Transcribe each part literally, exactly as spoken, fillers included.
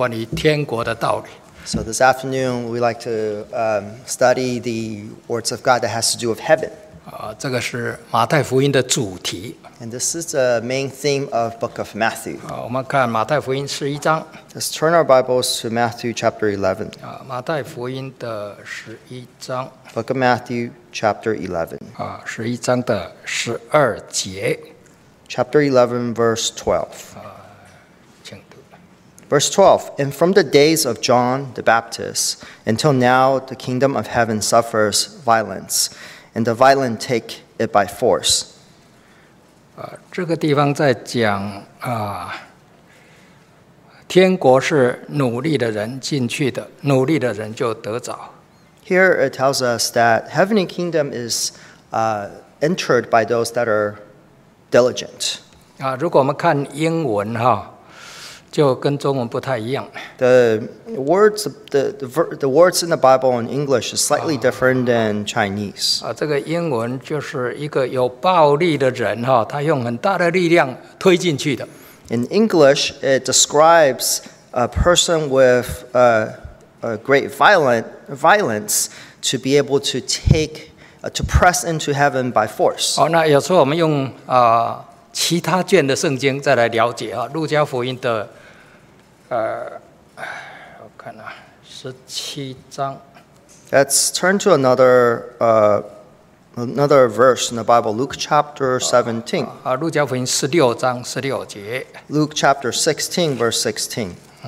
关于天国的道理。 So this afternoon, we like to um, study the words of God that has to do with heaven. 啊，这个是马太福音的主题。 And this is the main theme of Book of Matthew. 啊，我们看马太福音十一章。 Let's turn our Bibles to Matthew chapter eleven. 啊，马太福音的十一章。 Book of Matthew chapter eleven. 啊，十一章的十二节。 Chapter eleven, verse twelve. 啊，请读。 Verse twelve, And from the days of John the Baptist until now the kingdom of heaven suffers violence, and the violent take it by force. 啊，这个地方在讲啊，天国是努力的人进去的，努力的人就得着。 Here it tells us that heavenly kingdom is uh, entered by those that are diligent. 啊，如果我们看英文哈，就跟中文不太一样。 The words, the, the, the words in the Bible in English is slightly different than Chinese. 啊，这个英文就是一个有暴力的人哈，他用很大的力量推进去的。 In English, it describes a person with uh, a great violent violence to be able to take, uh, to press into heaven by force. 好，那有时候我们用啊、呃、其他卷的圣经再来了解啊，路加福音的呃，我看啊，十七章。 Let's turn to another uh, another verse in the Bible, Luke chapter seventeen. 啊，路加福音十六章十六节。 Luke chapter sixteen, verse sixteen.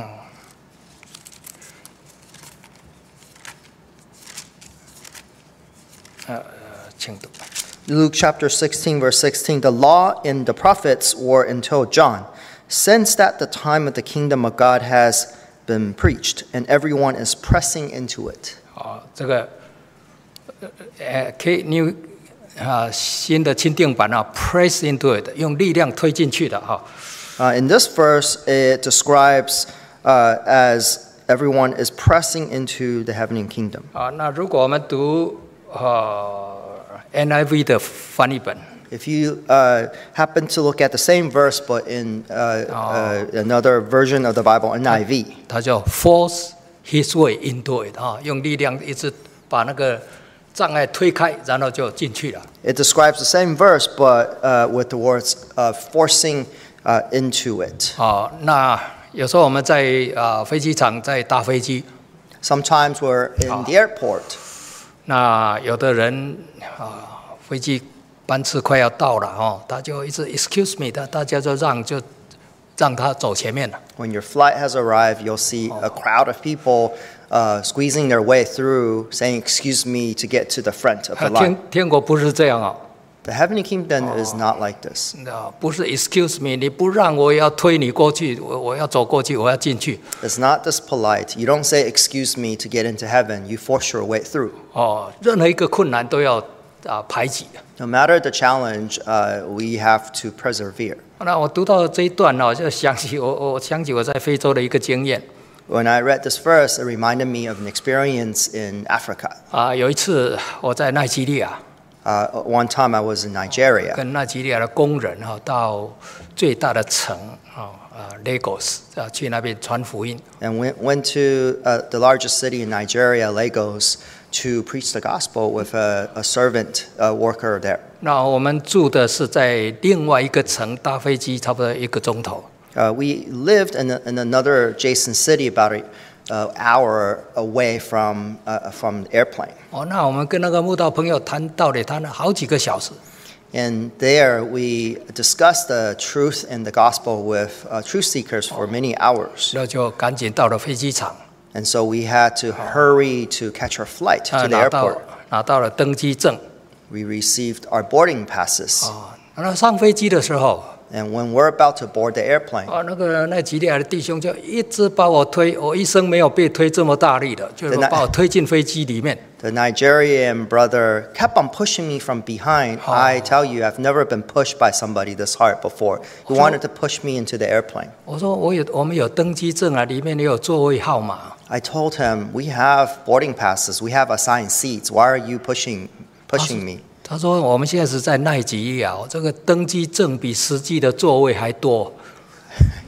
呃，请读。 Luke chapter sixteen, verse sixteen. The law and the prophets were until John. Since that the time of the kingdom of God has been preached, and everyone is pressing into it. 啊，这个呃 K New 啊新的钦定版啊 ，press into it， 用力量推进去的哈。 Uh, in this verse, it describes uh, as everyone is pressing into the heavenly kingdom. 啊，那如果我们读呃 N I V 的翻译本。 If you uh, happen to look at the same verse but in uh, uh, another version of the Bible, N I V, 它叫 force his way into it 啊，用力量一直把那个障碍推开，然后就进去了。 it describes the same verse but uh, with the words uh, forcing uh, into it. 啊，那有时候我们在啊飞机场在搭飞机， Sometimes we're in the airport. 那有的人啊飞机班次快要到了哦，他就一直 excuse me， 大大家就让就让他走前面了。 When your flight has arrived, you'll see a crowd of people uh, squeezing their way through, saying, "Excuse me," to get to the front of the 天 line. 天国不是这样哦， The heavenly kingdom is not like this. 啊不是 excuse me， 你不让我也要推你过去，我我要走过去，我要进去。 It's not this polite. You don't say, "Excuse me," to get into heaven. You force your way through. 哦，任何一个困难都要啊排挤。 No matter the challenge, uh, we have to persevere. 那我读到这一段呢，就想起我我想起我在非洲的一个经验。 When I read this verse, it reminded me of an experience in Africa. 啊，有一次我在奈及利亚， Uh, one time I was in Nigeria. 跟奈及利亚的工人哈到最大的城啊啊 Lagos 啊去那边传福音。 And went, went to uh, the largest city in Nigeria, Lagos, to preach the gospel with a, a servant uh, worker there. 那我们住的是在另外一个城，搭飞机差不多一个钟头。 Uh, we lived in, a, in another adjacent city about an uh, hour away from, uh, from the airplane. 哦，那我们跟那个慕道朋友谈道理，谈了好几个小时。 And there we discussed the truth and the gospel with uh, truth seekers for many hours. 那就赶紧到了飞机场， And so we had to hurry to catch our flight 啊 to the 拿到 airport. 拿到了登机证。 We received our boarding passes. 啊，那上飞机的时候， And when we're about to board the airplane, 啊，那个奈及利亚的弟兄就一直把我推，我一生没有被推这么大力的，就是把我推进飞机里面。 the Nigerian brother kept on pushing me from behind. I tell you, I've never been pushed by somebody this hard before. He wanted to push me into the airplane. 我说我有，我们有登机证啊，里面也有座位号码。 I told him, we have boarding passes. We have assigned seats. Why are you pushing, pushing me? 他说我们现在是在奈及利亚，这个登机证比实际的座位还多。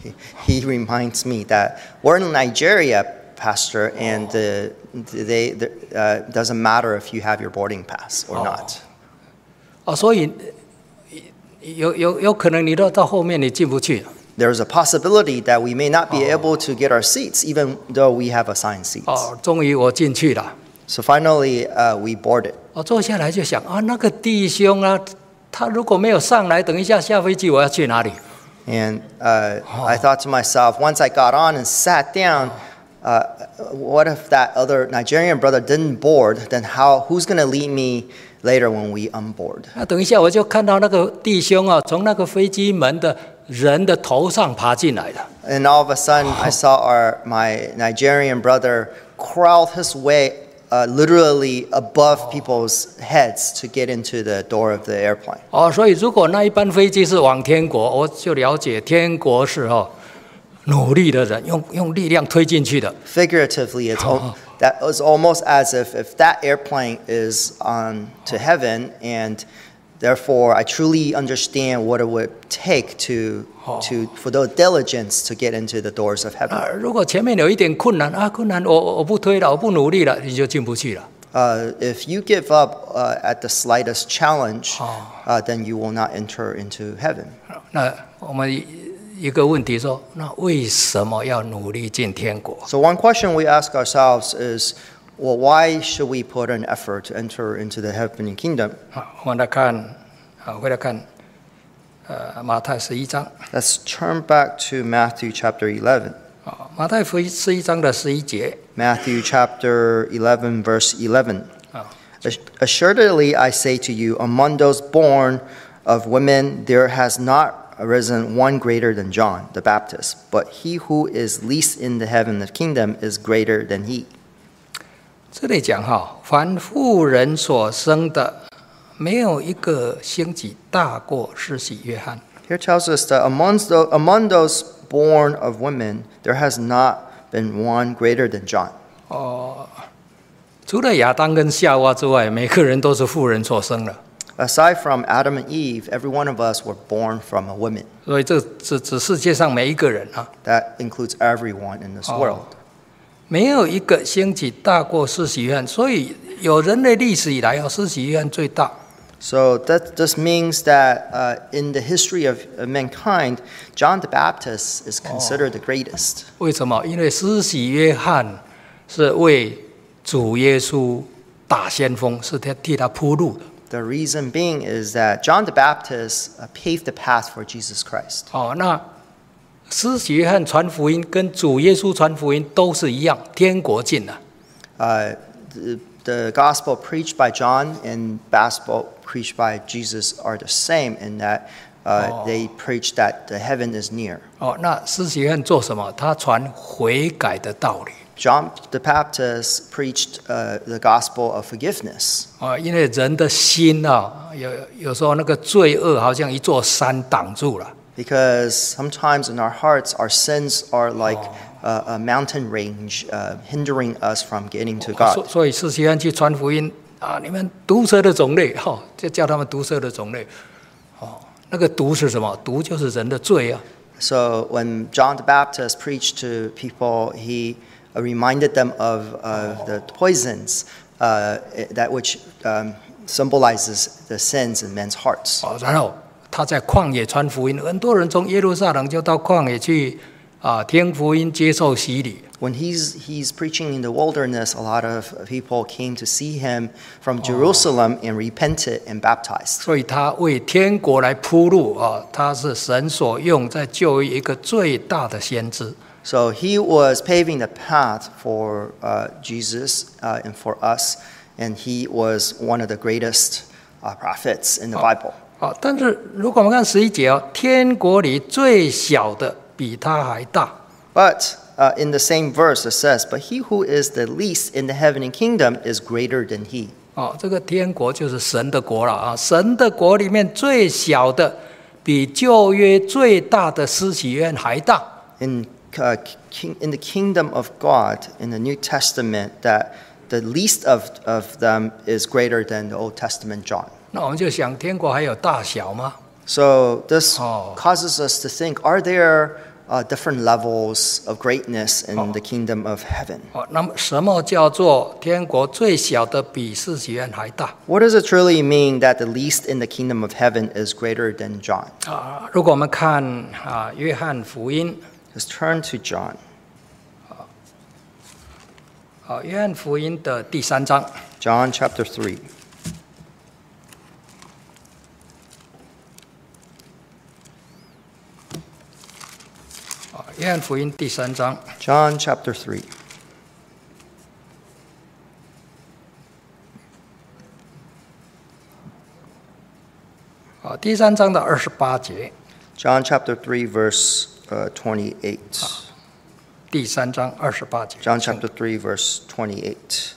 he, he reminds me that we're in Nigeria, Pastor, and uh, they the, uh, doesn't matter if you have your boarding pass or not. 哦，所以有有有可能你到到后面你进不去。 There's a possibility that we may not be able to get our seats, even though we have assigned seats. 哦，终于我进去了。 So finally, uh, we boarded. 我坐下来就想啊，那个弟兄啊，他如果没有上来，等一下下飞机我要去哪里？ And uh, I thought to myself, once I got on and sat down, uh, what if that other Nigerian brother didn't board? Then how? Who's going to lead me later when we unboard? 那等一下我就看到那个弟兄啊，从那个飞机门的人的头上爬进来了。 And all of a sudden, I saw our my Nigerian brother crawl his way. Uh, literally above people's heads to get into the door of the airplane. 哦，所以如果那一班飞机是往天国，我就了解天国是哦努力的人用用力量推进去的。 Figuratively, it's al- that was almost as if if that airplane is on to heaven, and therefore I truly understand what it would take to to for the diligence to get into the doors of heaven. 啊，如果前面有一点困难啊，困难我我不推了，我不努力了，你就进不去了。 Uh, if you give up uh, at the slightest challenge, uh, then you will not enter into heaven. 那我们一个问题说，那为什么要努力进天国？ So one question we ask ourselves is, well, why should we put an effort to enter into the heavenly kingdom? 啊，我们来看啊，回来看呃马太十一章 Let's turn back to Matthew chapter eleven. 啊，马太福音十一章的十一节 Matthew chapter eleven, verse eleven. 啊， Assuredly, I say to you, among those born of women, there has not arisen one greater than John the Baptist, but he who is least in the heavenly kingdom is greater than he. 这里讲哈，凡妇人所生的，没有一个星级大过施洗约翰。 Here tells us that amongst the, among those born of women, there has not been one greater than John. 哦，除了亚当跟夏娃之外，每个人都是妇人所生的。 Aside from Adam and Eve, every one of us were born from a woman. 所以这指指世界上每一个人啊， That includes everyone in this world. 没有一个兴起大过施洗约翰。所以有人类历史以来啊，施洗约翰最大。 So that this means that uh, in the history of of mankind, John the Baptist is considered the greatest. 为什么？因为施洗约翰是为主耶稣打先锋，是他替他铺路的。 The reason being is that John the Baptist uh, paved the path for Jesus Christ. 哦，那施洗约翰传福音跟主耶稣传福音都是一样，天国近了。 Uh, the, the gospel preached by John and gospel preached by Jesus are the same in that uh, they preach that the heaven is near. 哦，那施洗约翰做什么？他传悔改的道理。 John the Baptist preached uh, the gospel of forgiveness. 啊，因为人的心啊，有有时候那个罪恶好像一座山挡住了。 Because sometimes in our hearts, our sins are like uh, a mountain range, uh, hindering us from getting to 所 God. 所以施洗约翰去传福音啊，你们毒蛇的种类，哈、哦，就叫他们毒蛇的种类。哦，那个毒是什么？毒就是人的罪啊。 So when John the Baptist preached to people, he uh, reminded them of uh, the poisons uh, that which um, symbolizes the sins in men's hearts. 哦，然后他在旷野传福音，很多人从耶路撒冷就到旷野去啊听福音，接受洗礼。 When he's, he's preaching in the wilderness, a lot of people came to see him from Jerusalem and repented and baptized. 所以他为天国来铺路啊，他是神所用在救一个最大的先知。 So he was paving the path for uh, Jesus uh, and for us, and he was one of the greatest uh, prophets in the Bible. 好，但是如果我们看十一节哦，天国里最小的比他还大。 But uh, in the same verse it says, "But he who is the least in the heavenly kingdom is greater than he." 哦，这个天国就是神的国了啊！神的国里面最小的，比旧约最大的施洗约翰还大。 In uh, king, in the kingdom of God, in the New Testament, that the least of, of them is greater than the Old Testament John. 那我们就想，天国还有大小吗？ So this Oh. causes us to think: Are there uh, different levels of greatness in the kingdom of heaven. 哦，那么什么叫做天国最小的比施洗约翰还大？ What does it truly mean that the least in the kingdom of heaven is greater than John? 啊，如果我们看啊约翰福音， Let's turn to John. 啊约翰福音的第三章， John chapter three. 啊约翰福音第三章， John chapter three. 啊第三章的二十八节， John chapter three, verse uh, twenty-eight. 第三章二十八节。 John chapter three, verse twenty-eight.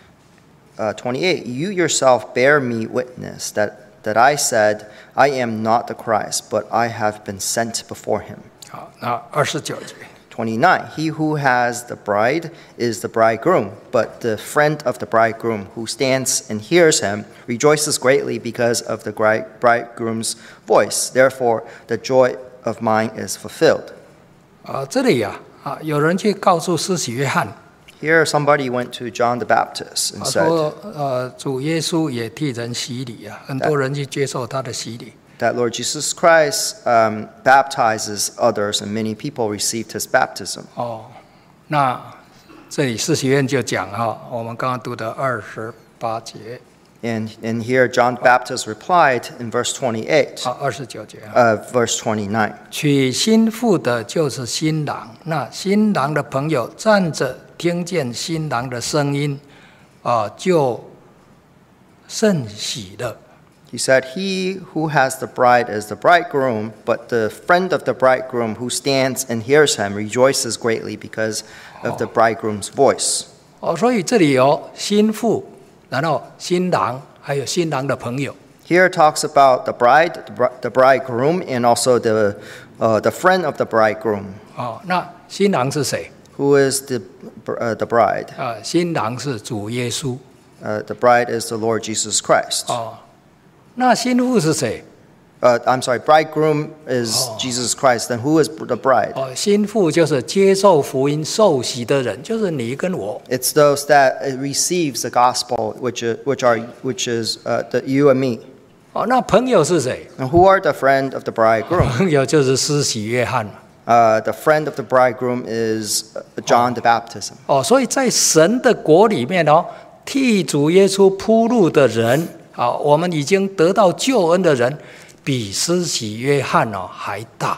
Uh, twenty-eight. You yourself bear me witness that, that I said, I am not the Christ, but I have been sent before him. 好，那二十九节。 twenty-nine. He who has the bride is the bridegroom, but the friend of the bridegroom who stands and hears him rejoices greatly because of the bride- bridegroom's voice. Therefore, the joy of mine is fulfilled. 啊，这里呀、啊，有人去告诉施洗约翰， Here, somebody went to John the Baptist and 他 said 说，呃，主耶稣也替人洗礼啊，很多人去接受他的洗礼。 that Lord Jesus Christ um, baptizes others, and many people received his baptism. 哦，那这里施洗约翰就讲哈、我们刚刚读的二十八节 And, and here, John the Baptist replied in verse twenty-eight, 啊，二十九节啊， uh, verse twenty-nine. 娶新妇的就是新郎，那新郎的朋友站着听见新郎的声音，啊，就甚喜乐。 He said, He who has the bride is the bridegroom, but the friend of the bridegroom who stands and hears him rejoices greatly because of the bridegroom's voice. 哦，所以这里有新妇，然后新郎，还有新郎的朋友。 Here it talks about the bride, the bri- the bridegroom, and also the, uh, the friend of the bridegroom. 哦，那新郎是谁？ Who is the, br- uh, the bride? 啊，新郎是主耶稣。 Uh, the bride is the Lord Jesus Christ. 哦，那新妇是谁？ Uh, I'm sorry, bridegroom is Jesus Christ. Then who is the bride? 哦，新妇就是接受福音受洗的人，就是你跟我。 It's those that uh, receives the gospel, which is, which are which is uh, the, you and me. 哦，那朋友是谁？ And who are the friend of the bridegroom? 朋友就是施洗约翰嘛。 Uh, the friend of the bridegroom is uh, John the Baptist. 哦，所以在神的国里面哦，替主耶稣铺路的人啊，我们已经得到救恩的人，比施洗约翰哦还大。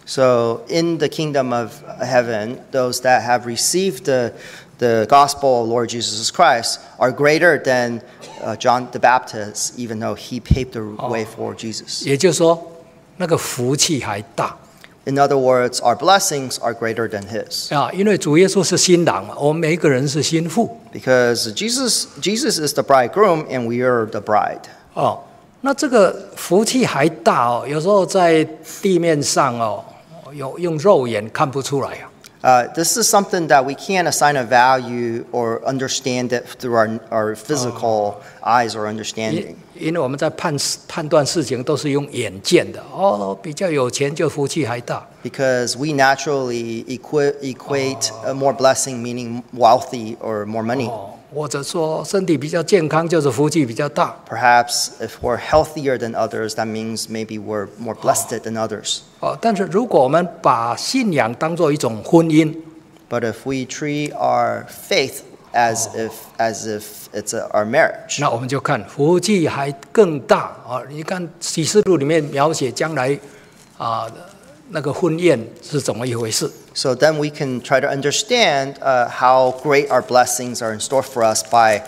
So in the kingdom of heaven, those that have received the, the gospel of Lord Jesus Christ are greater than uh, John the Baptist, even though he paved the way for Jesus. 也就是说，那个福气还大 In other words, our blessings are greater than his. 啊，因为主耶稣是新郎嘛，我们每一个人是新妇 Because Jesus, Jesus is the bridegroom and we are the bride. 哦。那这个福气还大哦，有时候在地面上哦，有用肉眼看不出来啊。 Uh, this is something that we can't assign a value or understand it through our, our physical eyes or 因 understanding. 因为我们在判判断事情都是用眼见的哦，比较有钱就福气还大 Because we naturally equi- equate uh, more blessing, meaning wealthy or more money. 哦，或者说身体比较健康就是福气比较大 Perhaps if we're healthier than others, that means maybe we're more blessed than others. 哦。但是如果我们把信仰当做一种婚姻 But if we treat our faith as if as if it's a, our marriage, 那我们就看福气还更大啊！你看启示录里面描写将来啊那个婚宴是怎么一回事 so then we can try to understand uh, how great our blessings are in store for us by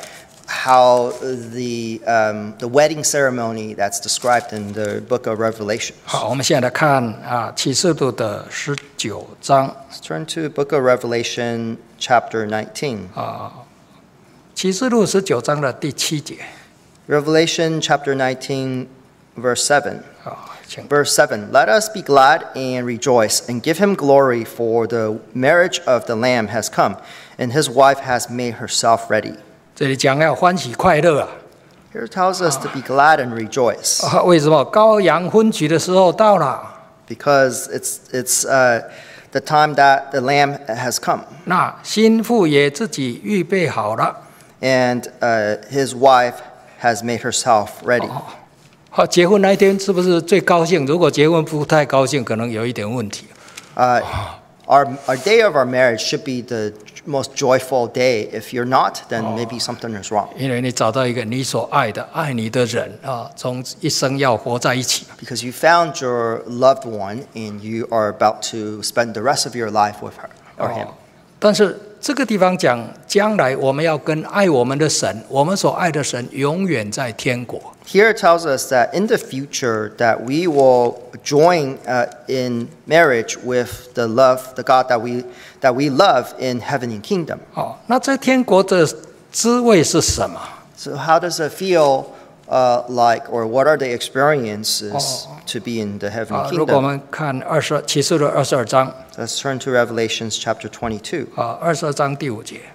how the um, the wedding ceremony that's described in the book of Revelation. 好，我们现在来看啊启示录的十九章 Let's turn to book of Revelation, chapter nineteen. 啊，启示录十九章的第七节 Revelation, chapter nineteen, verse seven. 啊，请 Verse seven, Let us be glad and rejoice and give him glory, for the marriage of the Lamb has come, and his wife has made herself ready. 这里讲要欢喜快乐啊 Here it tells us to be glad and rejoice, 啊！为什么羔羊婚娶的时候到了？ because it's, it's, uh, the time that the Lamb has come. 那新妇也自己预备好了。 And uh, his wife has made herself ready. 好，结婚那一天是不是最高兴？如果结婚不太高兴，可能有一点问题。 Uh, our, our day of our marriage should be the most joyful day. If you're not, then maybe something is wrong. 因为你找到一个你所爱的、爱你的人啊，从一生要活在一起。 Because you found your loved one and you are about to spend the rest of your life with her or him. 但是这个地方讲，将来我们要跟爱我们的神，我们所爱的神永远在天国。 Here it tells us that in the future that we will join uh, in marriage with the love, the God that we that we love in heaven and kingdom. 哦，那在天国的滋味是什么？ So how does it feel uh, like, or what are the experiences to be in the heaven 啊， and 如果我 kingdom? 们看二十启示录二十二章 Let's turn to Revelations chapter twenty-two. 啊，二十二章第五节，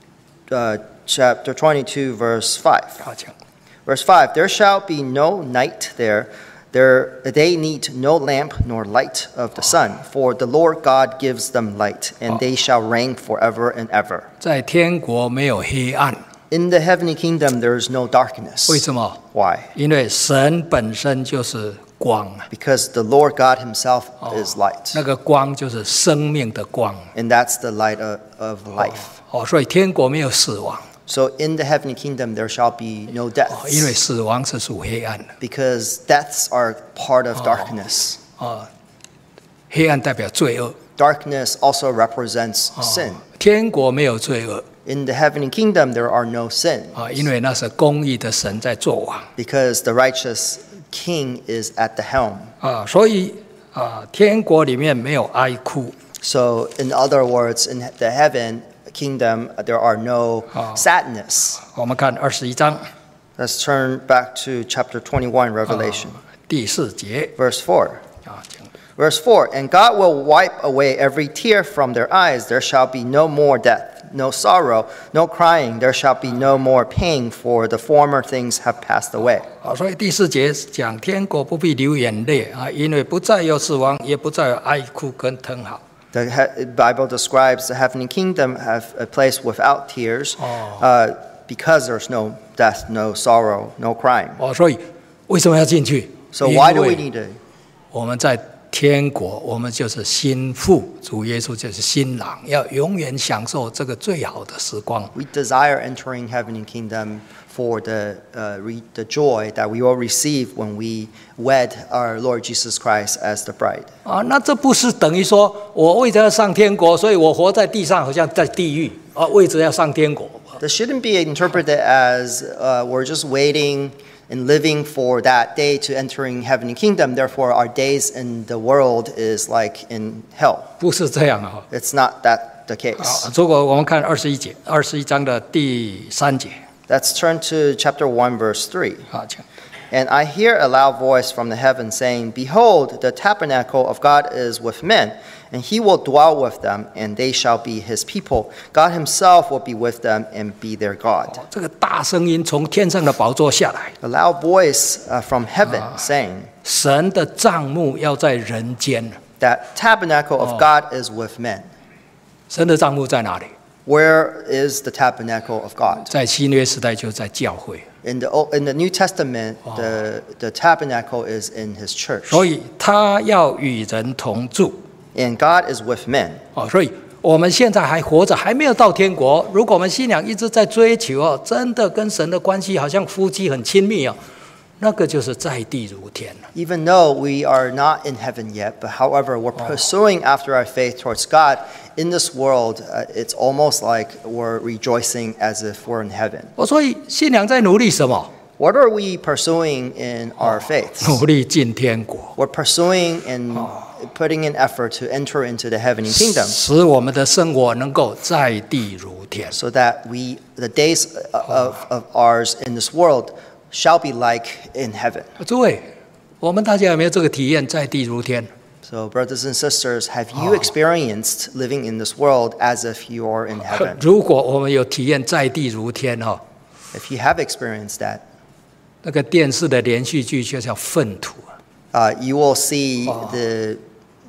Uh, chapter twenty-two, verse five. 好讲。 Verse five, there shall be no night there. There they need no lamp nor light of the sun, for the Lord God gives them light, and they shall reign forever and ever. 在天国没有黑暗， In the heavenly kingdom, there is no darkness. 为什么？ Why? 因为神本身就是光， Because the Lord God himself is light, 那个光就是生命的光。 and that's the light of, of life. 哦，所以天国没有死亡， So in the heavenly kingdom, there shall be no 哦，因为 deaths, 死亡是属黑暗的。 because deaths are part of darkness. 哦，黑暗代表罪恶， Darkness also represents sin. 天国没有罪恶 In the heavenly kingdom, there are no sin, 啊，因为那是公义的神在作王 because the righteous king is at the helm. 啊，所以啊，天国里面没有哀哭 So, in other words, in the heaven kingdom, there are no Oh. sadness. 我们看二十一章 Let's turn back to chapter twenty-one, Revelation, 第四节 verse four. 啊，请 Verse four, and God will wipe away every tear from their eyes. There shall be no more death, no sorrow, no crying. There shall be no more pain, for the former things have passed away. 啊，所以第四节讲天国不必流眼泪啊，因为不再有死亡，也不再有哀哭跟疼嚎。 The he- Bible describes the heavenly kingdom have a place without tears, uh, because there's no death, no sorrow, no crying. 哦，所以为什么要进去？ So why do we 因为 need to? 我们在天国，我们就是新妇，主耶稣就是新郎，要永远享受这个最好的时光。 We desire entering heavenly kingdom for the uh, re- the joy that we will receive when we wed our Lord Jesus Christ as the bride. 啊，那这不是等于说我为着要上天国，所以我活在地上好像在地狱啊，为着要上天国。 This shouldn't be interpreted as uh, we're just waiting and living for that day to entering heavenly kingdom. Therefore, our days in the world is like in hell. 不是这样啊。 It's not that the 啊 case. 如果我们看二十一节，二十一章的第三节， Let's turn to chapter one, verse three. 啊，请 And I hear a loud voice from the heaven saying, Behold, the tabernacle of God is with men, and he will dwell with them, and they shall be his people. God himself will be with them and be their God. 这个大声音从天上的宝座下来， A loud voice uh, from heaven saying, 神的帐幕要在人间。 That tabernacle of God is with men. 神的帐幕在哪里？ Where is the tabernacle of God? 在新约时代就在教会， In the, Old- in the New Testament, the, the tabernacle is in his church. 所以他要与人同住。 And God is with men. 哦，所以我们现在还活着，还没有到天国。如果我们信仰一直在追求哦，真的跟神的关系好像夫妻很亲密哦，那个就是在地如天了。 Even though we are not in heaven yet, but however, we're pursuing after our faith towards God, in this world, uh, it's almost like we're rejoicing as if we're in heaven. 哦，所以信仰在努力什么？ What are we pursuing in our faith? 努力进天国， We're pursuing and putting an effort to enter into the heavenly kingdom 使我们的生活能够在地如天。 so that we, the days of, of ours in this world shall be like in heaven. 诸位，我们大家有没有这个体验，在地如天？ So, brothers and sisters, have you experienced living in this world as if you are in heaven? 如果我们有体验在地如天哈， If you have experienced that, 那个电视的连续剧就叫粪土。 uh, you will see the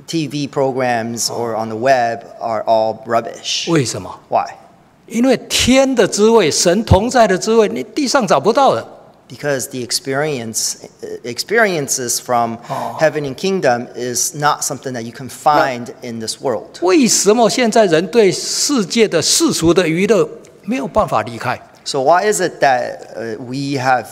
T V programs or on the web are all rubbish. 为什么？ Why? 因为天的滋味，神同在的滋味，你地上找不到的。 Because the experience experiences from heaven and kingdom is not something that you can find in this world. 为什么现在人对世界的世俗的娱乐没有办法离开？ So why is it that uh, we have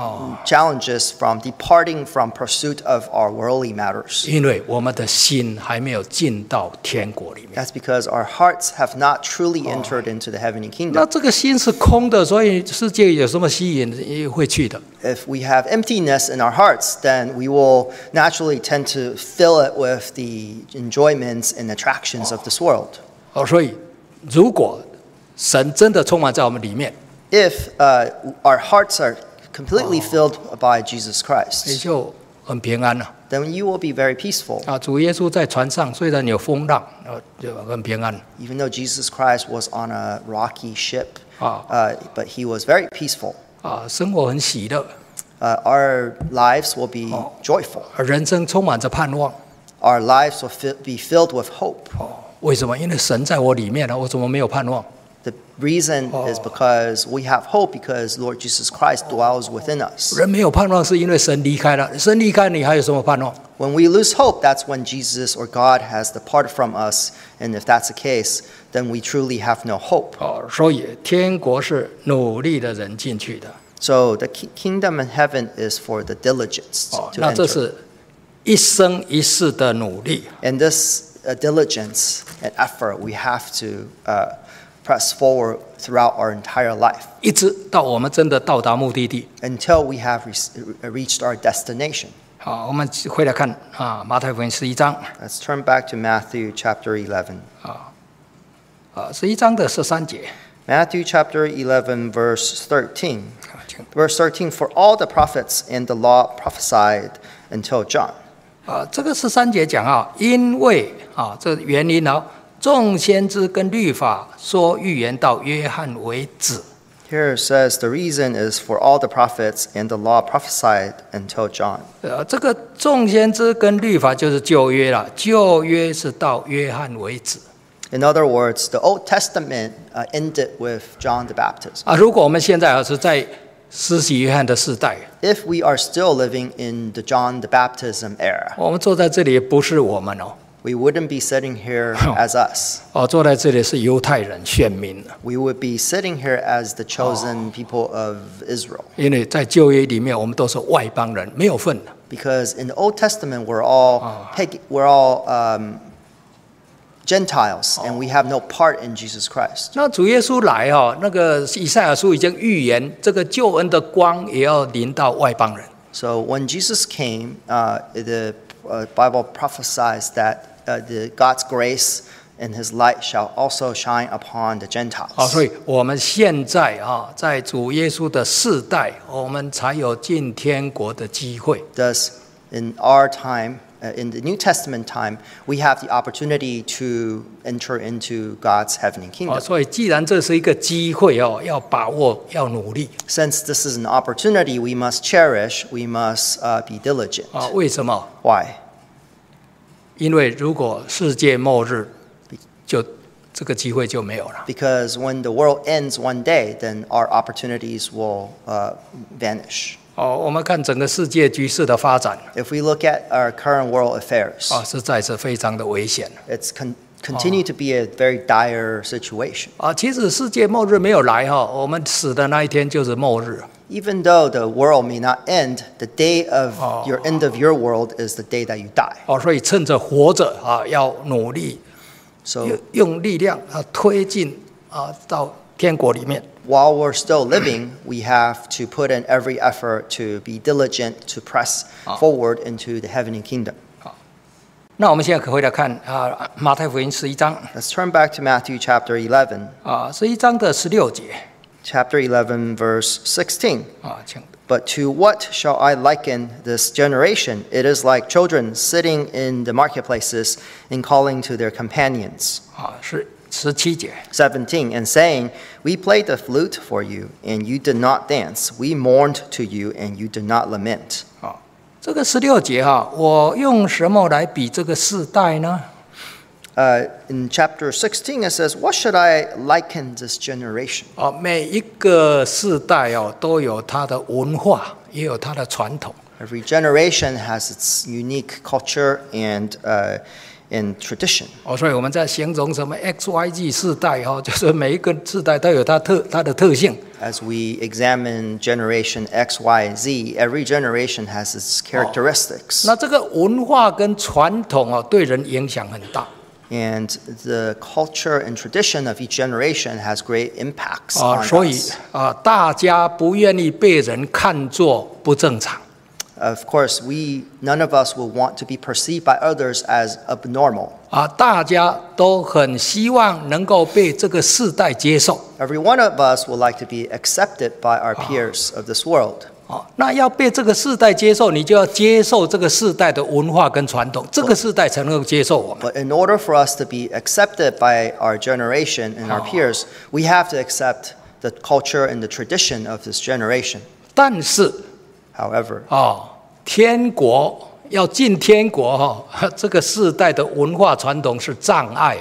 challenges from departing from pursuit of our worldly matters? 因为我们的心还没有进到天国里面。 That's because our hearts have not truly entered into the heavenly 那 kingdom. 这个心是空的，所以世界有什么吸引也会去的。 If we have emptiness in our hearts, then we will naturally tend to fill it with the enjoyments and attractions of this world. 哦，所以如果神真的充满在我们里面， If uh, our hearts are completely filled by Jesus 你 Christ, 就很平安了。 then you will be very peaceful. 啊，主耶稣在船上，虽然有风浪，呃，就很平安。 Even though Jesus Christ was on a rocky ship, Ah. uh, but he was very peaceful. 啊，生活很喜乐， Uh, our lives will be joyful. 人生充满着盼望。 Our lives will fi- be filled with hope. 哦，为什么？因为神在我里面了，我怎么没有盼望？ The reason is because we have hope because Lord Jesus Christ dwells within us. 人没有盼望，是因为神离开了。神离开你，还有什么盼望？ When we lose hope, that's when Jesus or God has departed from us. And if that's the case, then we truly have no hope. 哦，所以天国是努力的人进去的。 So the ki- kingdom in heaven is for the diligence 哦， to 那这 enter. 是一生一世的努力。 And this uh, diligence and effort, we have to uh, press forward throughout our entire life 一直到我们真的到达目的地。 until we have re- reached our destination. 好，我们回来看啊，马太福音十一章 Let's turn back to Matthew chapter eleven. 啊，十一章的十三节。 Matthew chapter eleven, verse thirteen. 啊请 Verse thirteen, for all the prophets and the law prophesied until John. 啊，这个十三节讲啊，因为啊，这原因啊，众先知跟律法说预言到约翰为止。 Here it says the reason is for all the prophets and the law prophesied until John. 呃，这个众先知跟律法就是旧约了，旧约是到约翰为止。 In other words, the Old Testament uh, ended with John the Baptist. 啊，如果我们现在啊是在施洗约翰的世代， If we are still living in the John the Baptism era, 我们坐在这里不是我们哦， we wouldn't be sitting here as us. 哦，坐在这里是犹太人选民， We would be sitting here as the chosen people of Israel. 因为在旧约里面我们都是外邦人，没有份的。 Because in the Old Testament, we're all pag- we're all um, Gentiles, and we have no part in Jesus Christ. 那主耶稣来哈、哦，那个以赛亚书已经预言，这个救恩的光也要临到外邦人。 So when Jesus came, uh, the uh, Bible prophesies that uh, the God's grace and His light shall also shine upon the 啊，所 Gentiles. 以我们现在啊，在主耶稣的世代，我们才有进天国的机会。 Thus, in our time, uh, in the New Testament time, we have the opportunity to enter into God's heavenly 啊， kingdom. 所以既然这是一个机会哦，要把握，要努力 Since this is an opportunity, we must cherish, we must uh, be diligent. 啊。为什么？ Why? 因为如果世界末日，就这个机会就没有了。 Because when the world ends one day, then our opportunities will uh, vanish. 哦，我们看整个世界局势的发展 If we look at our current world affairs, 啊，实在是非常的危险 it's con- continue to be a very dire situation. 啊。其实世界末日没有来哈，我们死的那一天就是末日。 Even though the world may not end, the day of your end of your world is the day that you die. 哦，所以趁着活着啊，要努力 So 用用力量啊推进啊到天国里面。 while we're still living, we have to put in every effort to be diligent to press forward into the heavenly kingdom. 那我们现在可回来看啊，马太福音十一章 Let's turn back to Matthew chapter eleven. 啊，十一章的十六节 Chapter eleven, verse sixteen. 啊，请 But to what shall I liken this generation? It is like children sitting in the marketplaces and calling to their companions. 啊是十七节 seventeen, and saying, We played the flute for you, and you did not dance. We mourned to you, and you did not lament. 啊。 这个十六节哈，我用什么来比这个世代呢？ Uh, in chapter sixteen, it says, "What should I liken this generation?" 哦，每一个世代哦都有它的文化，也有它的传统。 Every generation has its unique culture and uh, and tradition. 哦，所以我们在形容什么 X Y Z 世代哦，就是每一个世代都有它特它的特性。 As we examine generation X, Y, Z, every generation has its characteristics. 那这个文化跟传统哦，对人影响很大。 And the culture and tradition of each generation has great impacts 啊， on 所以 us. 啊，大家不愿意被人看作不正常。 Of course, we none of us will want to be perceived by others as abnormal. 啊，大家都很希望能够被这个世代接受。 Every one of us would like to be accepted by our peers of this world. 哦，那要被这个世代接受，你就要接受这个世代的文化跟传统，这个世代才能够接受我们。 But in order for us to be accepted by our generation and our peers, we have to accept the culture and the tradition of this generation. 但是 However, 哦，天国要进天国哈、哦，这个世代的文化传统是障碍。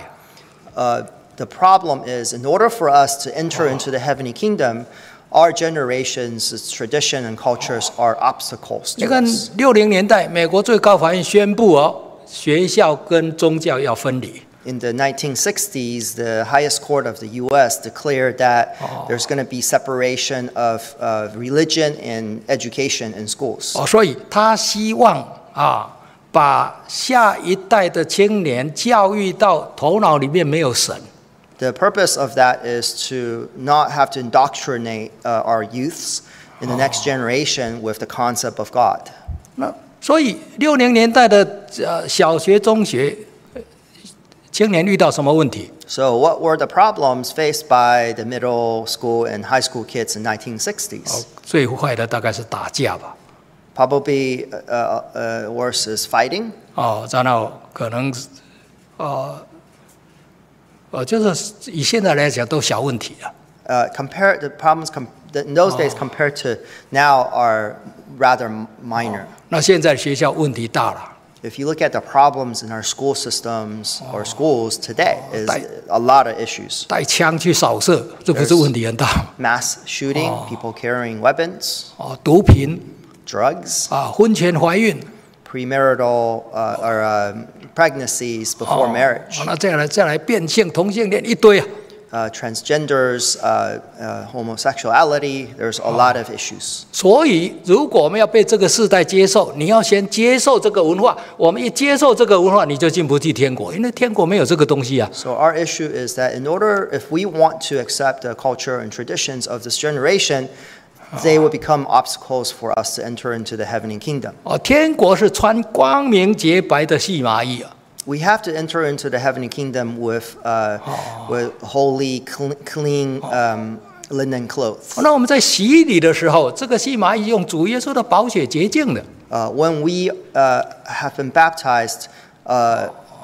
uh, the problem is, in order for us to enter into the heavenly kingdom, our generation's tradition and cultures are obstacles 你 to 看 us. 六零年代，美国最高法院宣布哦，学校跟宗教要分离。 In the nineteen sixties, the highest court of the U S declared that there's going to be separation of uh, religion and education in schools. 哦，所以他希望啊，把下一代的青年教育到头脑里面没有神。 The purpose of that is to not have to indoctrinate uh, our youths in the next generation with the concept of God. 那所以六零年代的呃小学、中学呃青年遇到什么问题？ So, what were the problems faced by the middle school and high school kids in nineteen 哦 sixties?， 最坏的大概是打架吧。 Probably uh, uh, worse is fighting. 哦，然后可能呃呃，就是以现在来讲都小问题了。 Uh, compare the problems com- that in those days compared to now are rather minor. 那现在学校问题大了。 If you look at the problems in our school systems or schools today, is a lot of issues. 带枪去扫射，这不是问题很大吗？ Mass shooting, people carrying weapons, 哦，毒品 drugs, 啊，婚前怀孕， premarital uh, or um, pregnancies before 哦 marriage, 那再来再来变性、同性恋一堆啊。 uh, transgenders, uh, uh, homosexuality. There's a lot of issues. 所以，如果我们要被这个世代接受，你要先接受这个文化。我们一接受这个文化，你就进不去天国，因为天国没有这个东西啊。 So our issue is that in order, if we want to accept the culture and traditions of this generation, they will become obstacles for us to enter into the heavenly kingdom. 哦，天国是穿光明洁白的细麻衣啊。 We have to enter into the heavenly kingdom with uh, with holy, cl- clean um, linen clothes. 那我们在洗礼的时候，这个细麻衣用主耶稣的宝血洁净的。 Uh, when we uh, have been baptized, uh,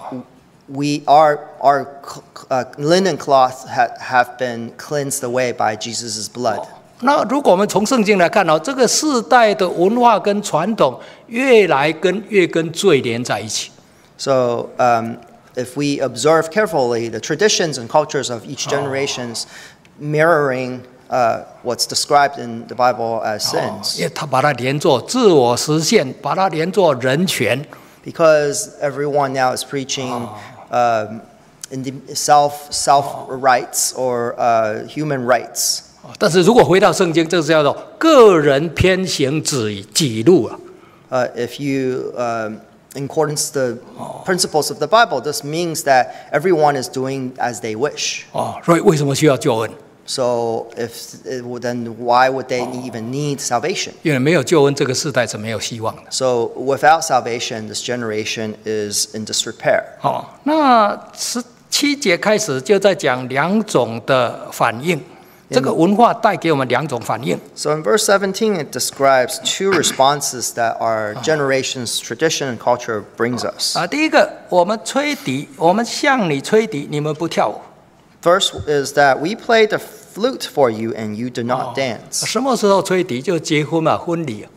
we our our cl- uh, linen cloth ha- have been cleansed away by Jesus' blood. 那如果我们从圣经来看哦，这个世代的文化跟传统越来跟越跟罪连在一起。 So, um, if we observe carefully the traditions and cultures of each generations, mirroring uh, what's described in the Bible as 哦 sins, 因为他把它连作自我实现，把它连作人权。 because everyone now is preaching um, in the self self rights or uh, human rights. 但是如果回到圣经，这是叫做个人偏行己己路啊。 Uh, if you um, in accordance to the principles of the Bible, this means that everyone is doing as they wish. 哦，所以为什么需要救恩？ So, if then why would they even need salvation? 因为没有救恩，这个世代是没有希望的。 So, without salvation, this generation is in disrepair. 哦，那十七节开始就在讲两种的反应，这个文化带给我们两种反应。 So, in verse seventeen, it describes two responses that our generation's tradition and culture brings us. 啊，第一个，我们吹笛，我们向你吹笛，你们不跳舞。 First is that we play the flute for you and you do not dance. 什么时候吹笛？就结婚嘛，婚礼。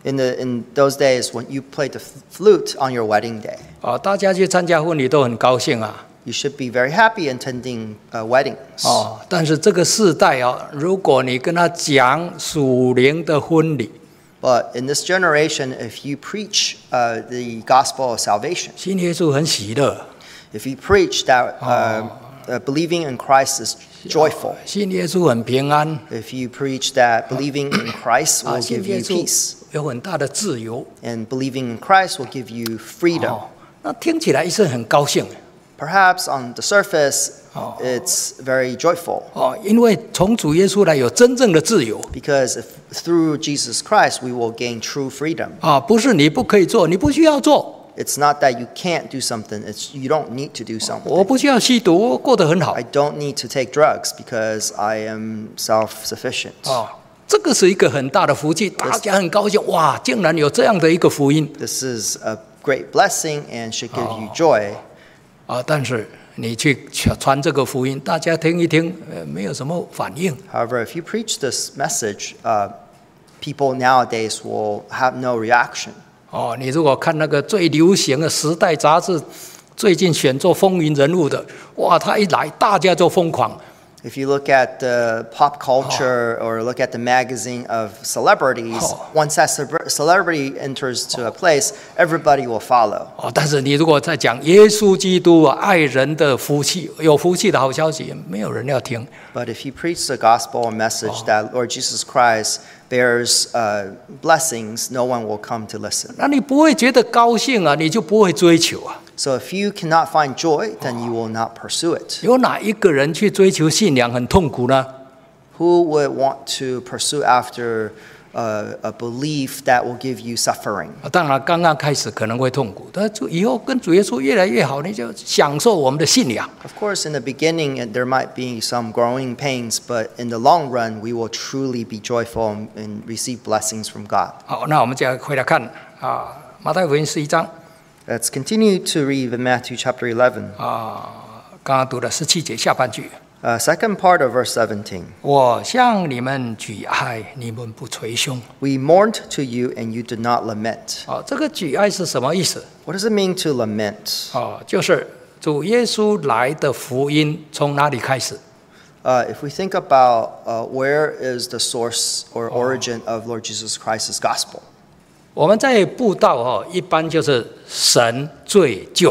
In the in those days when you played the flute on your wedding day, 哦，大家去参加婚礼都很高兴啊。 you should be very happy attending uh, weddings. 哦，但是这个世代啊，如果你跟他讲属灵的婚礼， But in this generation, if you preach uh, the gospel of salvation, 信耶稣很喜乐， if you preach that uh, uh, believing in Christ is joyful, 信耶稣很平安， if you preach that believing in Christ 啊， will 信 give 耶 you 稣 peace, 有很大的自由， and believing in Christ will give you freedom. 哦，那听起来一是很高兴。 Perhaps on the surface, Oh. it's very joyful 哦，因为从主耶稣来有真正的自由 because if, through Jesus Christ we will gain true freedom. 啊，不是你不可以做，你不需要做， It's not that you can't do something, it's you don't need to do 我 something. 不需要吸毒，我过得很好 I don't need to take drugs because I am self-sufficient. 哦，这个是一个很大的福气，大家很高兴，哇，竟然有这样的一个福音 This is a great blessing and should give you joy. 啊，但是你去传这个福音，大家听一听，呃，没有什么反应。 However, if you preach this message, uh, people nowadays will have no reaction. 哦，你如果看那个最流行的《时代》杂志，最近选做风云人物的，哇，他一来，大家就疯狂。 If you look at the pop culture or look at the magazine of celebrities, Oh. once that celebra- celebrity enters to a place, everybody will follow. 哦，但是你如果在讲耶稣基督啊，爱人的福气，有福气的好消息，没有人要听。 But if you preach the gospel and message that Lord Jesus Christ bears uh, blessings, no one will come to listen. 那你不会觉得高兴啊，你就不会追求啊。 So if you cannot find joy, then you will not pursue it. 有哪一个人去追求信仰很痛苦呢？ Who would want to pursue after uh, a belief that will give you suffering? 啊当然，刚刚开始可能会痛苦，但是以后跟主耶稣越来越好，你就享受我们的信仰。 Of course, in the beginning, uh, there might be some growing pains, but in the long run, we will truly be joyful and, and receive blessings from God. 好，那我们再回来看啊，马太福音十一章 Let's continue to read in Matthew chapter eleven, 啊，刚刚读了十七节下半句。 uh, second part of verse seventeen. 我向你们举哀，你们不捶胸。 We mourned to you, and you did not lament. 哦，这个举哀是什么意思？ What does it mean to lament? 哦，就是主耶稣来的福音从哪里开始？ Uh, if we think about uh, where is the source or origin of Lord Jesus Christ's gospel, 我们在布道哦，一般就是神罪救。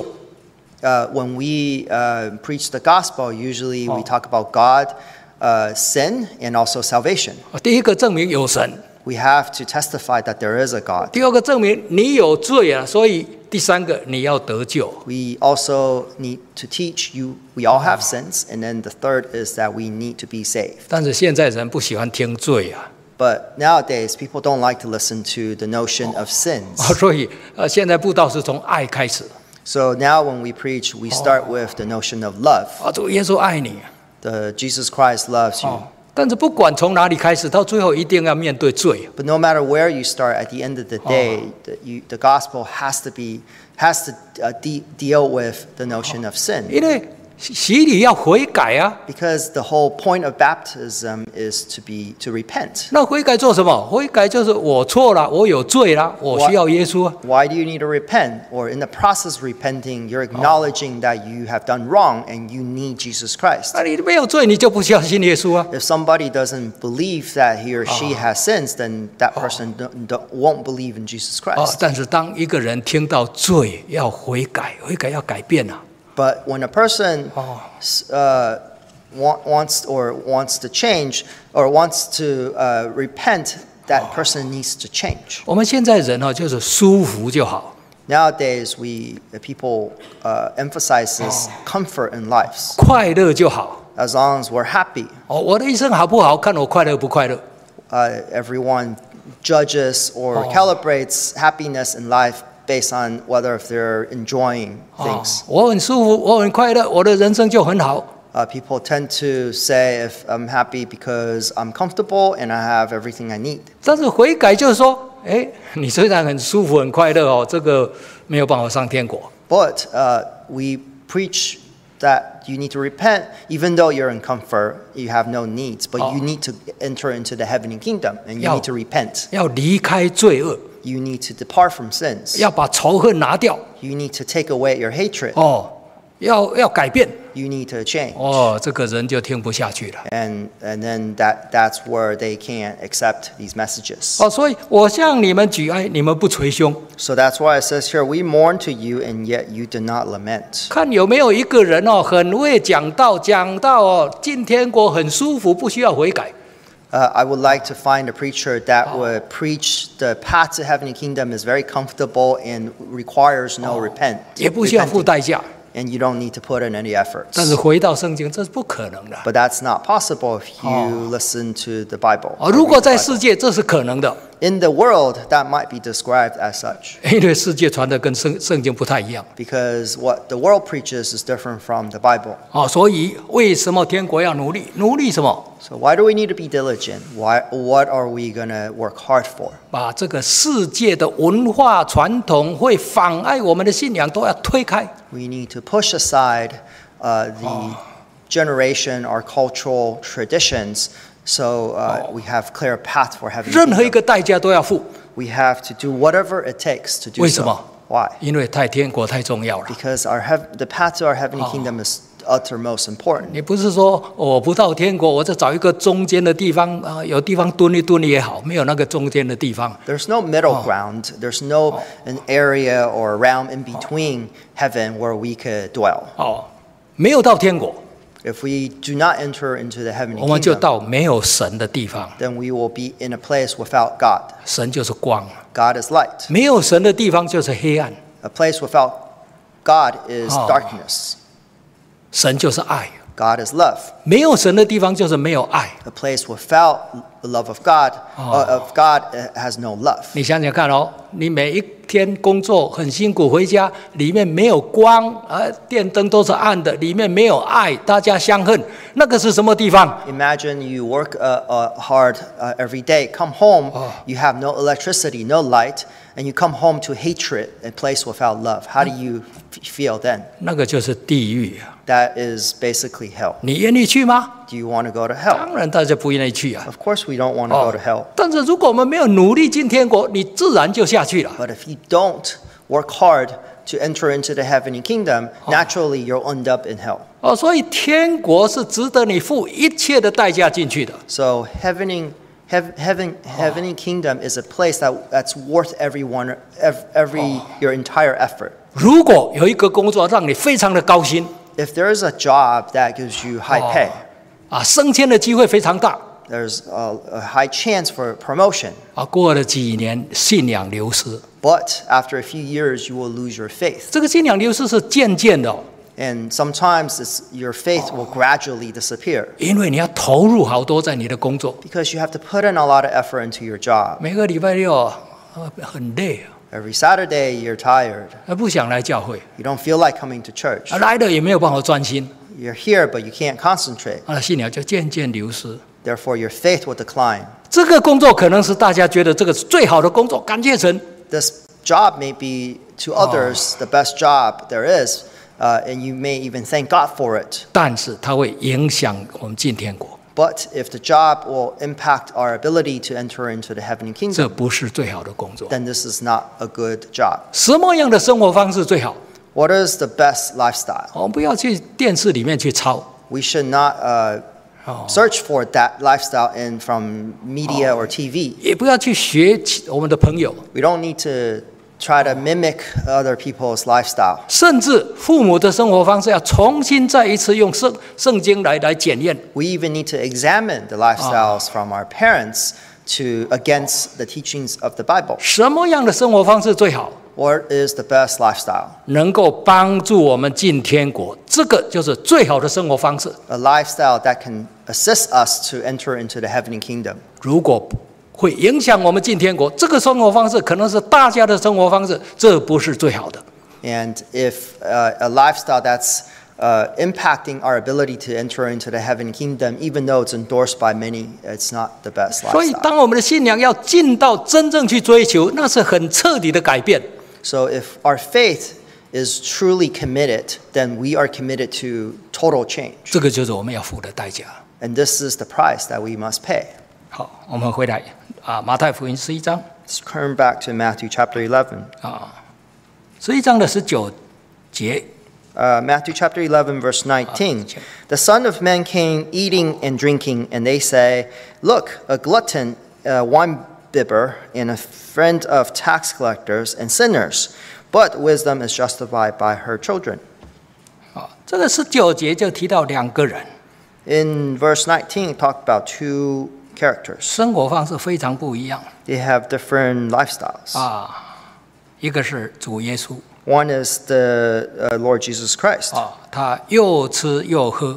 uh, when we uh, preach the gospel, usually we Oh. talk about God, uh, sin, and also salvation. 哦第一个证明有神， We have to testify that there is a God. 第二个证明你有罪啊，所以第三个你要得救。 We also need to teach you we all have sins, and then the third is that we need to be saved. 但是现在人不喜欢听罪啊， But nowadays, people don't like to listen to the notion of sins. 哦所以呃，现在布道是从爱开始。 So now when we preach, we start with the notion of love. 啊，主耶稣爱你。 The Jesus Christ loves you. 哦，但是不管从哪里开始，到最后一定要面对罪。 But no matter where you start, at the end of the day, the, you, the gospel has to be has to uh, de- deal with the notion of sin. 因为洗礼要悔改啊。 Because the whole point of baptism is to be to repent. 那悔改做什么？悔改就是我错了，我有罪了，我需要耶稣啊。 Why do you need to repent? Or in the process of repenting, you're acknowledging that you have done wrong and you need Jesus Christ. 那你没有罪，你就不需要信耶稣啊。 If somebody doesn't believe that he or she has sins, then that person don't, don't, won't believe in Jesus 哦， Christ. 但是当一个人听到罪要悔改，悔改要改变啊。 But when a person Oh. uh, wa- wants or wants to change or wants to uh, repent, that person needs to change. 我们现在人哦，就是舒服就好， Nowadays, we uh, people uh, emphasize this comfort in lives. 快乐就好。 As long as we're happy, 哦，我的一生好不好，看我快乐不快乐。 uh, everyone judges or Oh. calibrates happiness in life based on whether if they're enjoying 哦 things. 我很舒服，我很快乐，我的人生就很好。 Uh, people tend to say if I'm happy because I'm comfortable and I have everything I need. 但是悔改就是说，哎，你虽然很舒服、很快乐哦，这个没有办法上天国。 But uh, we preach that you need to repent, even though you're in comfort, you have no needs, but Oh. you need to enter into the heavenly kingdom and you Yeah. need to repent. 要离开罪恶， You need to depart from sins. 要把仇恨拿掉。 You need to take away your hatred. 哦，要要改变。 You need to change. 哦，这个人就听不下去了。 And and then that that's where they can't accept these messages. 哦，所以我向你们举哀，你们不捶胸。 So that's why it says here, we mourn to you, and yet you do not lament. 看有没有一个人哦，很会讲道，讲到哦，进天国很舒服，不需要悔改。 Uh, I would like to find a preacher that would preach the path to heavenly kingdom is very comfortable and requires no repent. 也不需要付 repenting, 代价。 and you don't need to put in any efforts. 但是回到圣经，这是不可能的。 But that's not possible if you listen to the Bible. 哦， or 如 read 果 the 在 Bible. 世界，这是可能的， In the world, that might be described as such. 因为世界传的跟圣圣经不太一样。 Because what the world preaches is different from the Bible. 哦，所以为什么天国要努力？努力什么？ So why do we need to be diligent? Why, what are we going to work hard for? 把这个世界的文化传统会妨碍我们的信仰都要推开。 We need to push aside uh, the generation or cultural traditions so uh, we have clear path for heaven. 任何一个代价都要付。 We have to do whatever it takes to do 为什么？ so. Why? 因为太天国太重要了。 Because our hev- the path to our heavenly kingdom is uttermost important. 你不是说我不到天国，我再找一个中间的地方啊，有地方蹲一蹲也好，没有那个中间的地方。 There's no middle ground. There's no an area or realm in between heaven where we could dwell. 哦，没有到天国， If we do not enter into the heavenly 我们就 kingdom, 到没有神的地方。 then we will be in a place without God. 神就是光， God is light. 没有神的地方就是黑暗。 A place without God is Oh. darkness. 神就是爱， God is love. 没有神的地方就是没有爱。 A place without the love of God, uh, of God uh, has no love. 你想想看哦，你每一天工作很辛苦，回家里面没有光，啊，电灯都是暗的，里面没有爱，大家相恨，那个是什么地方？ Imagine you work uh, uh, hard uh, every day, come home, you have no electricity, no light, and you come home to hatred, a place without love. How do you f- feel then? 那个就是地狱啊！ That is basically hell. 你愿意去吗？ Do you want to go to hell? 当然大家不愿意去啊。 Of course, we don't want to go to hell. 但是如果我们没有努力进天国，你自然就下去了。 But if you don't work hard to enter into the heavenly kingdom, naturally you'll end up in hell. 哦，所以天国是值得你付一切的代价进去的。 So heavenly, heav- heaven, heavenly kingdom is a place that, that's worth everyone, ev- every your entire effort. 如果有一个工作让你非常的高薪， If there is a job that gives you high pay, 啊，升迁的机会非常大， there's a, a high chance for promotion. 啊，过了几年信仰流失， But after a few years, you will lose your faith. 这个信仰流失是渐渐的、哦， And sometimes it's, your faith will gradually disappear 因为你要投入好多在你的工作， because you have to put in a lot of effort into your job. 每个礼拜六啊很累啊， Every Saturday, you're tired. 啊不想来教会， You don't feel like coming to church. 啊来了也没有办法专心， You're here, but you can't concentrate. 啊信仰就渐渐流失。 Therefore, your faith will decline. 这个工作可能是大家觉得这个是最好的工作，感谢神， This job may be to others the best job there is, uh, and you may even thank God for it. 但是它会影响我们进天国， But if the job will impact our ability to enter into the heavenly 这 kingdom, 不是最好的工作。 then this is not a good job. 什么样的生活方式最好？ What is the best lifestyle? 我们不要去电视里面去抄， We should not uh, Oh. search for that lifestyle in from media or T V. 也不要去学其我们的朋友， We don't need to try to mimic other people's lifestyle. 甚至父母的生活方式要重新再一次用圣圣经来来检验。 We even need to examine the lifestyles from our parents to against the teachings of the Bible. 什么样的生活方式最好？ What is the best lifestyle? 能够帮助我们进天国，这个就是最好的生活方式。 A lifestyle that can assist us to enter into the heavenly kingdom. 如果会影响我们进天国，这个生活方式可能是大家的生活方式，这不是最好的。 And if uh, a lifestyle that's uh, impacting our ability to enter into the heavenly kingdom, even though it's endorsed by many, it's not the best 所以， lifestyle. 当我们的信仰要进到真正去追求，那是很彻底的改变。 So if our faith is truly committed, then we are committed to total change. 这个就是我们要付的代价。 And this is the price that we must pay. 好，我们回来啊，马太福音十一章 Let's turn back to Matthew chapter eleven. 啊，十一章的十九节。 Uh, Matthew chapter eleven, verse nineteen. The Son of Man came eating and drinking, and they say, Look, a glutton, a winebibber, and a friend of tax collectors and sinners. But wisdom is justified by her children. 啊，这个十九节就提到两个人， In verse nineteen, it talked about two characters. 生活方式非常不一样 They have different lifestyles. 啊。一个是主耶稣 One is the uh, Lord Jesus Christ. 啊，他又吃又喝。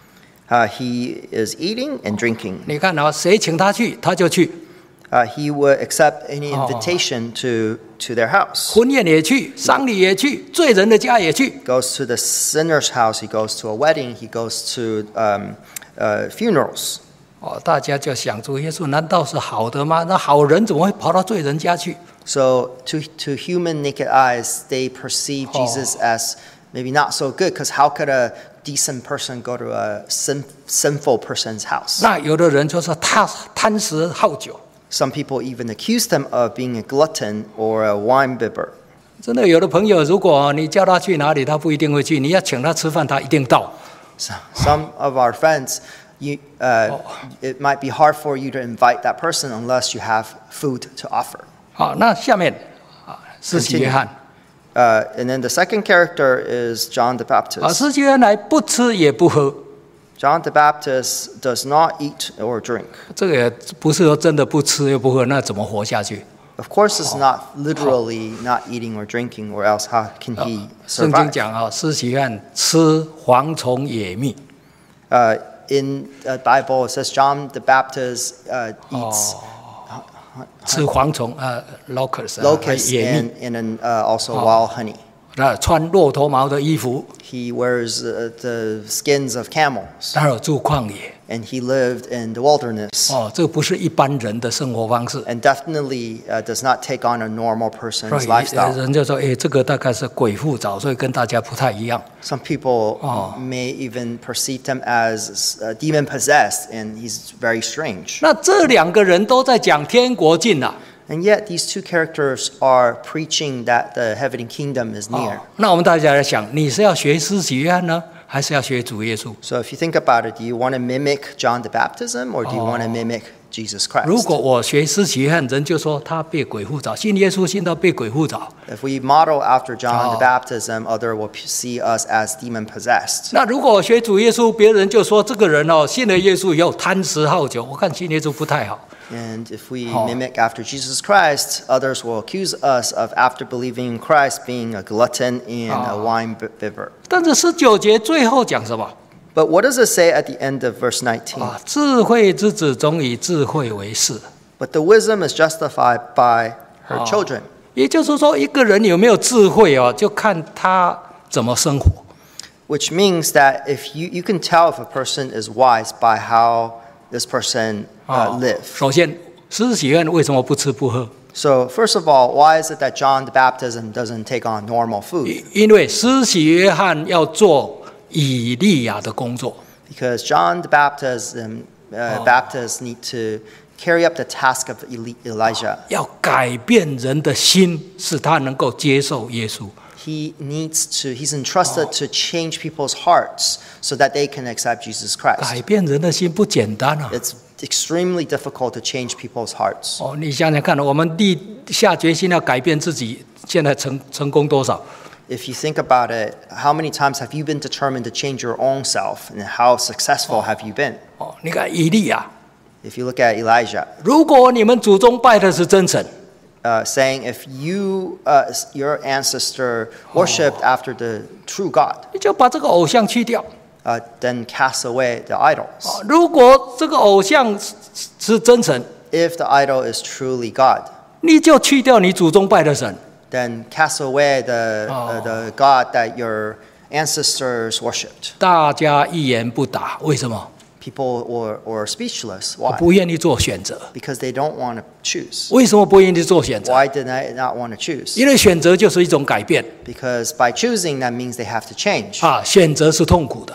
Uh, he is eating and drinking. 你看啊，谁请他去，他就去； Uh, he would accept any invitation to, to their house. 婚宴也去，丧礼也去，罪人的家也去。 Goes to the sinner's house. He goes to a wedding. He goes to um, uh, funerals. 哦，大家就想主耶稣难道是好的吗？那好人怎么会跑到罪人家去？ So to, to human naked eyes, they perceive Jesus as maybe not so good, because how could a decent person go to a sin, sinful person's house? 那有的人就说他贪食好酒， Some people even accuse them of being a glutton or a winebibber. 真的有的朋友，如果你叫他去哪里，他不一定会去；你要请他吃饭，他一定到。 So some of our friends, you, uh, it might be hard for you to invite that person unless you have food to offer. 好，那下面啊，施洗约翰 Uh, and then the second character is John the 啊， Baptist. 施洗约翰来不吃也不喝， John the Baptist does not eat or drink. 这个也不是说真的不吃又不喝，那怎么活下去？ Of course, it's not literally not eating or drinking, or else how can he 圣经 survive? 讲啊，施洗约翰吃蝗虫野蜜， Uh, in the Bible, it says John the Baptist uh, eats 吃蝗虫啊 ，locust 啊 locusts 野蜜， and, and uh, also wild honey. 那穿骆驼毛的衣服， He wears uh, the skins of camels, 然后住旷野。 and he lived in the wilderness. 哦，这不是一般人的生活方式。 And definitely uh, does not take on a normal 所 person's 以 lifestyle. 人就说，哎，这个大概是鬼附着，所以跟大家不太一样。 Some people Oh. may even perceive him as uh, demon possessed, and he's very strange. 那这两个人都在讲天国近了。 And yet, these two characters are preaching that the heavenly kingdom is 哦 near. 那我们大家来想，你是要学施洗约翰呢，还是要学主耶稣？ So, if you think about it, do you want to mimic John the Baptism, or do you want to mimic Jesus 如 Christ? 果我学施洗约翰，人就说他被鬼附着，信耶稣信到被鬼附着。 If we model after John Oh. the Baptism, other will p- see us as demon possessed. 那如果我学主耶稣，别人就说这个人哦，信了耶稣以后贪食好酒，我看信耶稣不太好。 And if we Oh. mimic after Jesus Christ, others will accuse us of, after believing in Christ, being a glutton and a Oh. wine bibber. 但是十九节最后讲什么？ But what does it say at the end of verse nineteen? 啊，智慧之子总以智慧为是。 But the wisdom is justified by her Oh. children. 也就是说，一个人有没有智慧哦，就看他怎么生活。 Which means that if you, you can tell if a person is wise by how this person uh, 哦 live. 首先，施洗约翰为什么不吃不喝？ So first of all, why is it that John the Baptism doesn't take on normal food? 因因为施洗约翰要做以利亚的工作。 Because John the Baptism, uh, Oh. Baptists need to carry up the task of Eli- Elijah. 要改变人的心，使他能够接受耶稣。 He needs to, he's entrusted to change people's hearts so that they can accept Jesus Christ. 改变人的心不简单啊！ It's extremely difficult to change people's hearts. 哦，你想想看，我们立下决心要改变自己，现在成成功多少？ If you think about it, how many times have you been determined to change your own self, and how successful have you been? 哦，你看以利亚， If you look at Elijah, 如果你们祖宗拜的是真神， uh, saying if you, uh, your ancestor worshipped after the true God, 你就把这个偶像去掉。 uh, then cast away the idols. 哦，如果这个偶像是是真神， If the idol is truly God, 你就去掉你祖宗拜的神。 then cast away the, Oh. uh, the God that your ancestors worshipped. 大家一言不答，为什么？ People were, were speechless. Why? 不愿意做选择。 Because they don't want to choose. 为什么不愿意做选择？ Why did I not want to choose? 因为选择就是一种改变 Because by choosing, that means they have to change. 啊，选择是痛苦的。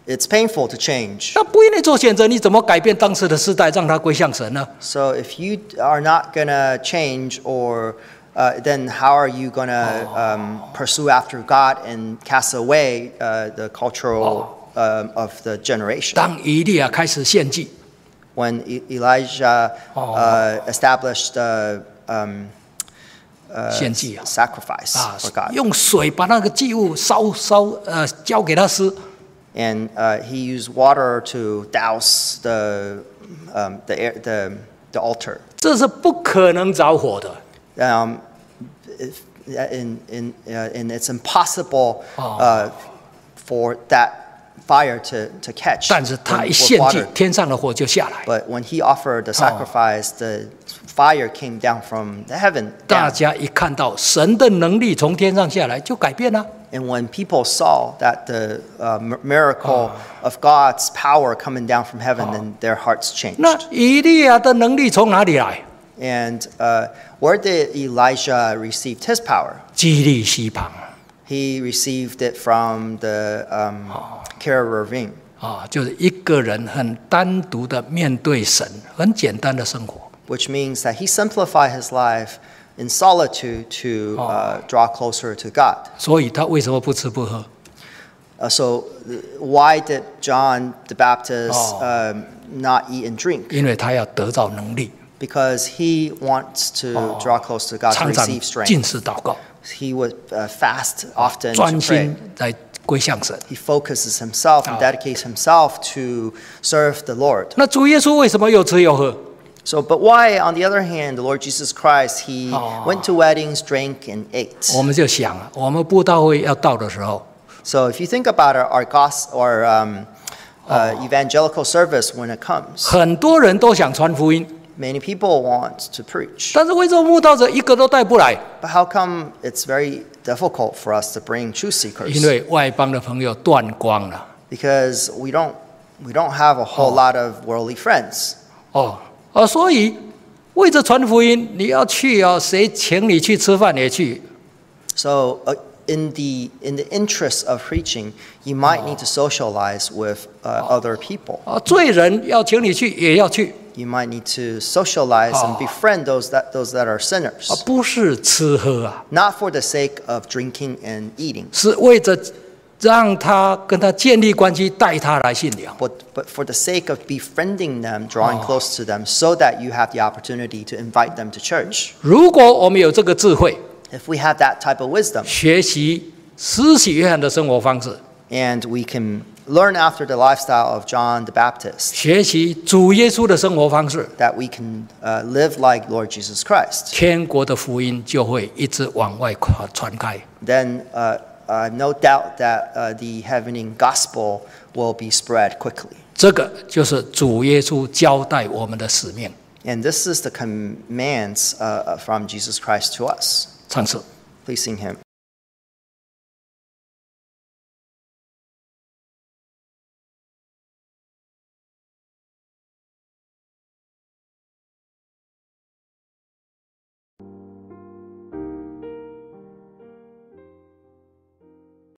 it's painful to change. 那不愿意做选择，你怎么改变当时的世代，让他归向神呢？ So if you are not going to change, or uh, then how are you going to um, pursue after God and cast away uh, the cultural um, of the generation? 当以利亚开始献祭， When E- Elijah uh, established the um, uh, 献祭啊 sacrifice 啊 for God, 用水把那个祭物烧烧呃交给他吃， and uh, he used water to douse the um, the, air, the the altar. 这是不可能着火的。 Um, if, in, in, uh, and it's impossible uh, for that fire to, to catch 但是他 when- 一 with 献祭 water.， 天上的火就下来， But when he offered the sacrifice, the fire came down from the heaven 大 down. 家一看到神的能力从天上下来，就改变了。 And when people saw that the uh, mi- miracle of God's power coming down from heaven, then their hearts changed. 那以利亚的能力从哪里来？ And uh, where did Elijah receive his power? 基利西旁 He received it from the um, Kara ravine, 啊，就是一个人很单独的面对神，很简单的生活。 which means that he simplified his life in solitude to uh, draw closer to God. 所以他为什么不吃不喝？ Uh, so, uh, why did John the Baptist Oh. um, not eat and drink? 因为他要得到能力， Because he wants to draw close to God, to 常常 receive 禁 strength. 食祷告， He would uh, fast often 专 to pray. 心来归向神。 He focuses himself and Oh. dedicates himself to serve the Lord. 那主耶稣为什么又吃又喝？ So, but why, on the other hand, the Lord Jesus Christ, he Oh. went to weddings, drank, and ate. 我们就想啊，我们布道会要到的时候， So, if you think about our, our, gos- or, um, uh, evangelical service when it comes, 很多人都想传福音， many people want to preach. 但是为什么慕道者一个都带不来？ But how come it's very difficult for us to bring truth 因 seekers? 为外邦的朋友断光了。 Because we don't, we don't have a whole lot of worldly friends. 哦哦，所以为着传福音，你要去哦，谁请你去吃饭也去。 So, uh, in the in the interest of preaching, you might need to socialize with uh, other people. 啊，罪人要请你去也要去， You might need to socialize and befriend those that those that are 啊， sinners, 不是吃喝啊， not for the sake of drinking and eating, 是为着让他跟他建立关系，带他来信仰。 but but for the sake of befriending them, drawing close to them, so that you have the opportunity to invite them to church. 如果我们有这个智慧， If we have that type of wisdom, 学习施洗约翰的生活方式， and we can learn after the lifestyle of John the Baptist, 学习主耶稣的生活方式， that we can uh, live like Lord Jesus Christ, 天国的福音就会一直往外传传开。 then uh, uh, no doubt that uh, the heavenly gospel will be spread quickly. 这个就是主耶稣交代我们的使命。 And this is the commands uh, from Jesus Christ to us. 唱诗。 Please sing him.